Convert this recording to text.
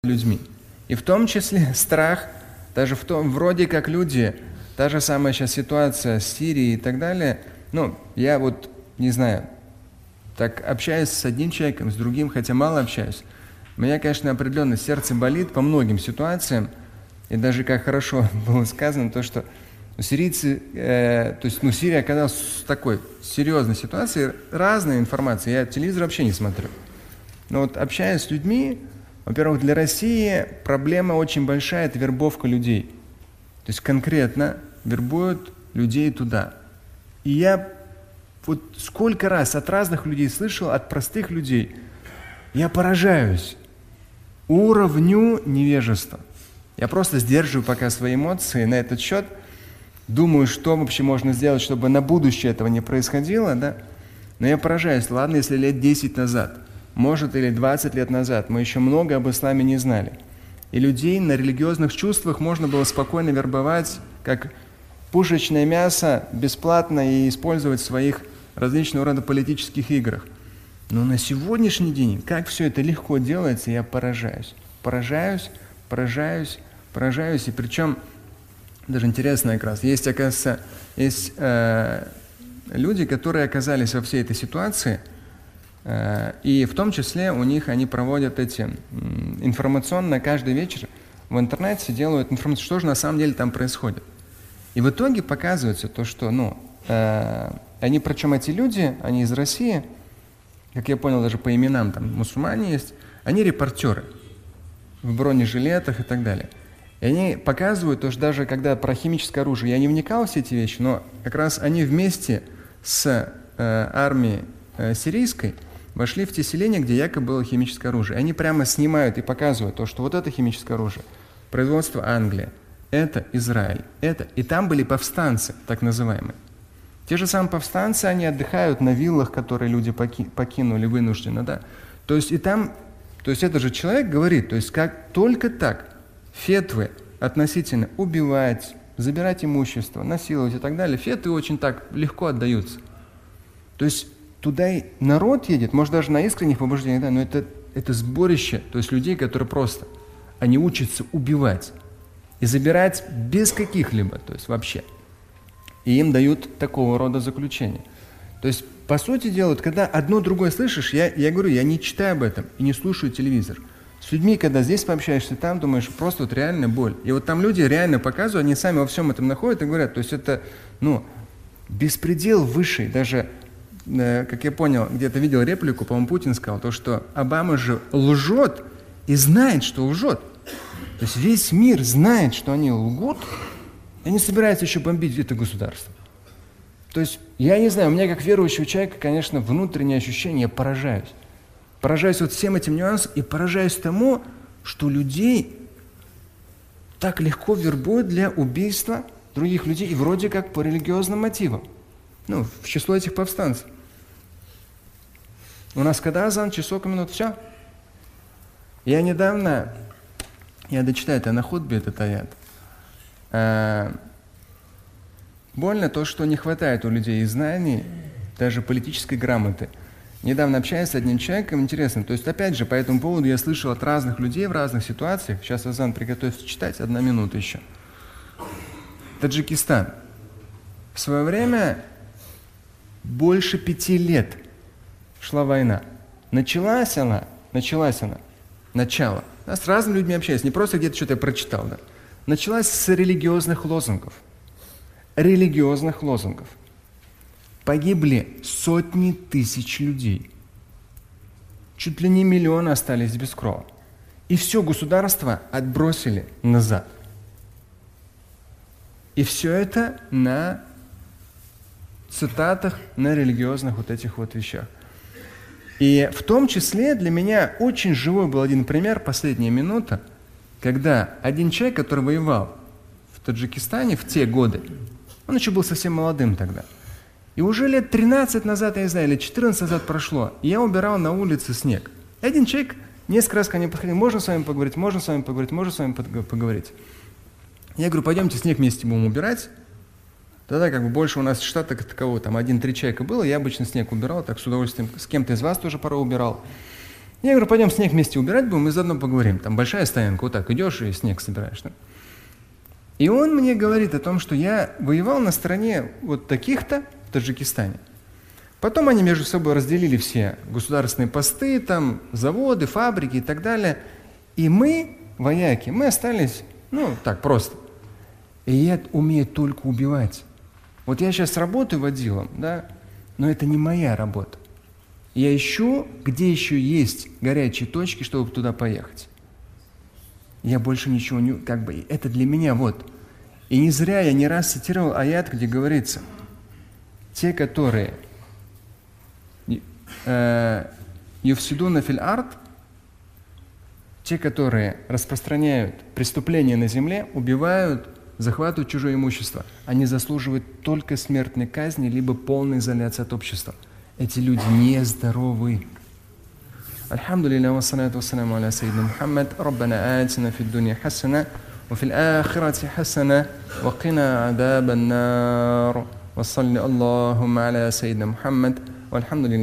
людьми. И в том числе страх, даже вроде как люди, та же самая сейчас ситуация с Сирией и так далее, я не знаю, так общаюсь с одним человеком, с другим, хотя мало общаюсь. У меня, конечно, определенно сердце болит по многим ситуациям, и даже как хорошо было сказано, то, что сирийцы, Сирия оказалась в такой серьезной ситуации, разная информация, я телевизор вообще не смотрю. Но общаясь с людьми, во-первых, для России проблема очень большая – это вербовка людей. То есть конкретно вербуют людей туда. И я сколько раз от разных людей слышал, от простых людей, я поражаюсь уровню невежества. Я просто сдерживаю пока свои эмоции на этот счет, думаю, что вообще можно сделать, чтобы на будущее этого не происходило, да? Но я поражаюсь, ладно, если лет 10 назад, может, или 20 лет назад, мы еще много об исламе не знали. И людей на религиозных чувствах можно было спокойно вербовать, как пушечное мясо, бесплатно и использовать в своих различного рода политических играх. Но на сегодняшний день, как все это легко делается, я поражаюсь. Поражаюсь. И причем, даже интересно как раз, есть люди, которые оказались во всей этой ситуации, и в том числе они проводят информационно каждый вечер в интернете делают информацию, что же на самом деле там происходит. И в итоге показывается то, что, причем эти люди, они из России, как я понял, даже по именам там мусульмане есть, они репортеры в бронежилетах и так далее. И они показывают, то, что даже когда про химическое оружие, я не вникал в все эти вещи, но как раз они вместе с армией сирийской вошли в те селения, где якобы было химическое оружие. Они прямо снимают и показывают то, что вот это химическое оружие, производство Англии, это Израиль, и там были повстанцы, так называемые. Те же самые повстанцы, они отдыхают на виллах, которые люди покинули вынужденно, да. То есть это же человек говорит, то есть как только так фетвы относительно убивать, забирать имущество, насиловать и так далее, фетвы очень так легко отдаются. То есть туда и народ едет, может даже на искренних побуждениях, да, но это сборище, то есть людей, которые они учатся убивать и забирать без каких-либо, то есть вообще. И им дают такого рода заключения. То есть, по сути дела, когда одно другое слышишь, я говорю, я не читаю об этом и не слушаю телевизор. С людьми, когда здесь пообщаешься, там думаешь, просто реальная боль. И там люди реально показывают, они сами во всем этом находят и говорят, то есть это, беспредел высший, даже, как я понял, где-то видел реплику, по-моему, Путин сказал, то, что Обама же лжет и знает, что лжет. То есть весь мир знает, что они лгут, и они собираются еще бомбить это государство. То есть, я не знаю, у меня как верующего человека, конечно, внутреннее ощущение, я поражаюсь. Поражаюсь всем этим нюансам и поражаюсь тому, что людей так легко вербуют для убийства других людей, и вроде как по религиозным мотивам. В число этих повстанцев. У нас когда азан, через сколько минут, все. Я дочитаю это на хутбе, этот аят. Больно то, что не хватает у людей знаний, даже политической грамоты. Недавно общаясь с одним человеком, интересно, то есть опять же по этому поводу я слышал от разных людей в разных ситуациях, сейчас азан приготовится читать, 1 минута еще. Таджикистан. В свое время больше 5 лет шла война. Началась она. Я с разными людьми общаюсь, не просто где-то что-то я прочитал, да. Началась с религиозных лозунгов. Погибли сотни тысяч людей. Чуть ли не миллионы остались без крова. И все государство отбросили назад. И все это на цитатах, на религиозных этих вещах. И в том числе для меня очень живой был один пример, последняя минута, когда один человек, который воевал в Таджикистане в те годы, он еще был совсем молодым тогда, и уже лет 13 назад, я не знаю, или 14 назад прошло, и я убирал на улице снег. И один человек несколько раз ко мне подходил, можно с вами поговорить. Я говорю, пойдемте снег вместе будем убирать. Тогда больше у нас штата как такового, там 1-3 человека было, я обычно снег убирал, так с удовольствием, с кем-то из вас тоже порой убирал. Я говорю, пойдем снег вместе убирать будем, и заодно поговорим. Там большая стоянка, вот так идешь и снег собираешь. Да? И он мне говорит о том, что я воевал на стороне вот таких-то в Таджикистане. Потом они между собой разделили все государственные посты, там, заводы, фабрики и так далее. И мы, вояки, мы остались, так просто. И я умею только убивать. Вот я сейчас работаю водилом, да, но это не моя работа. Я ищу, где еще есть горячие точки, чтобы туда поехать. Я больше ничего не... это для меня вот. И не зря я не раз цитировал аят, где говорится, те, которые юфсидуна фил ард, те, которые распространяют преступления на земле, убивают, захватывают чужое имущество, они заслуживают только смертной казни, либо полной изоляции от общества. Эти люди нездоровы. Альхамдулилля, вассалату вассаламу аля сайидна Мухаммад, Раббана атина фид дунья хасана, ва фил ахирати хасана, ва кина адабан нар, ва салли Аллахумма аля сайидна Мухаммад, вальхамдулилля.